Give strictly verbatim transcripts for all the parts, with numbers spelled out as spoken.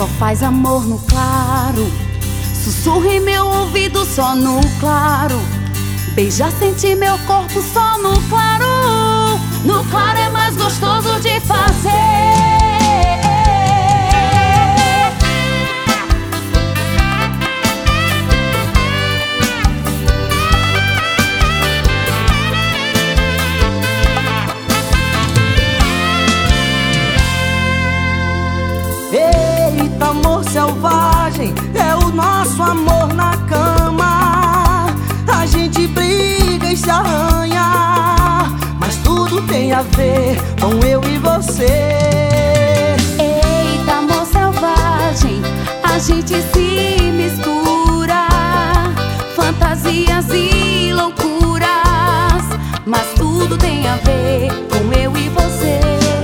só faz amor no claro. Sussurra em meu ouvido só no claro. Beija, sente meu corpo só no claro. No claro é mais gostoso de fazer. Eita, amor selvagem, é o nosso amor na cama. A gente briga e se arranha, mas tudo tem a ver com eu e você. Eita, amor selvagem, a gente se mistura, fantasias e loucuras, mas tudo tem a ver com eu e você.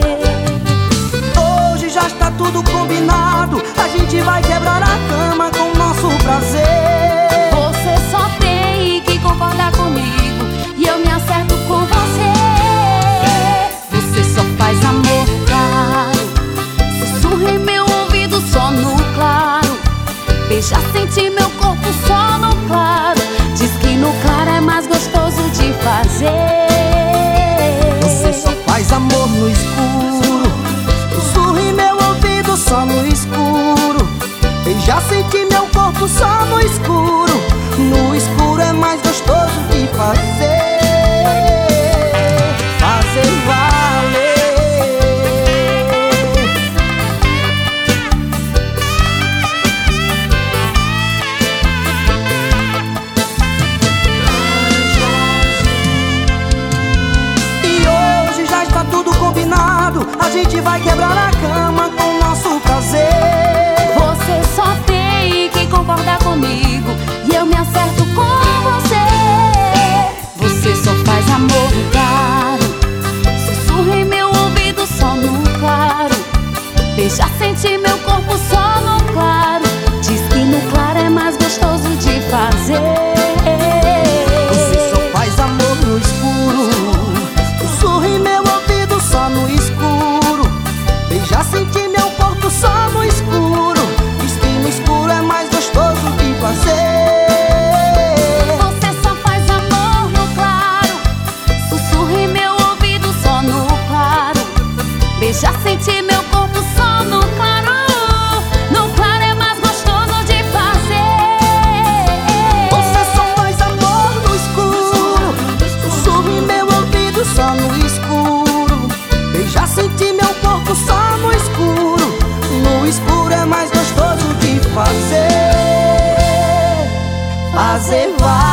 Tudo combinado, a gente vai quebrar a cama com nosso prazer. Você só tem que concordar comigo e eu me acerto com você. Você só faz amor claro. Sussurra em meu ouvido só no claro. Beija, sente meu corpo só no claro. Diz que no claro é mais gostoso de fazer. Você só faz amor no escuro. Sussurra em meu ouvido só no escuro. Beija, sente meu corpo só no escuro. No escuro é mais gostoso de fazer. Fazer valer. E hoje já está tudo combinado, a gente vai quebrar a cama com nosso prazer. Você só tem que concordar comigo e eu me acerto com você. Você só faz amor no claro. Sussurra em meu ouvido só no claro. Beija, sente meu corpo só no claro. Diz que no claro é mais gostoso de fazer. Você só faz amor no escuro. Sussurra em meu ouvido só no escuro. Beija, sente meu corpo só no escuro. Diz que no escuro é mais gostoso de fazer. Você só faz amor no claro. Sussurra em meu ouvido só no claro. Beija, sente meu corpo só no claro. No claro é mais gostoso de fazer. Você só faz amor no escuro. Sussurra em meu ouvido só no escuro. Beija, sente meu corpo só no escuro. No escuro é mais gostoso de fazer. Fazer vai.